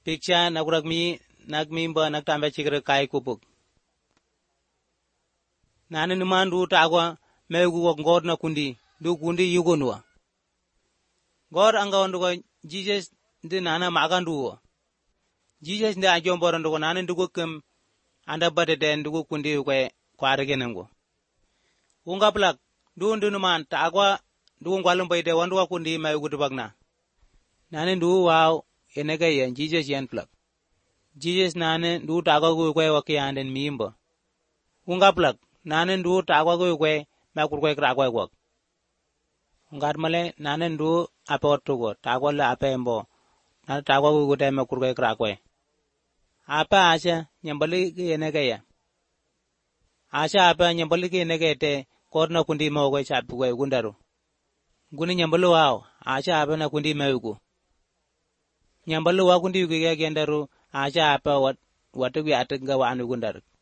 Piksha nagmimba nagtambe chigre kai kupuk. Nane numandu tagwa megu God na kundi du kundi yugonwa. God anga ondugo Jesus ndi nana maganduwo. Jesus ndi ajomboro ndugo nane ndugo kem anda badete ndugo kundi kwe kwaregenengo. Unga plak du numan tagwa du ngwalum bayde wanduwa kundi megu tubagna. Nane ndu wow enege yen Jesus yen plak. Jesus nane ndu tagwa kwe wakianden mimba. Unga plak nane ndu tagwa kwe makurkwe krakwe kwak. Ungat male nane ndu ape otugo tagwa le ape mbo. Nane tagwa kwe makurkwe krakwe. Ape asha nyambali ki enege ya. Asha ape nyambali ki enege te korna kundi mawakwe chapi kwe gundaru. Guni nyambali wao asha ape na kundi mawuku. Nyambali wa kundi yuki ya gendaru asha ape watu ki atinga wanu gundaru.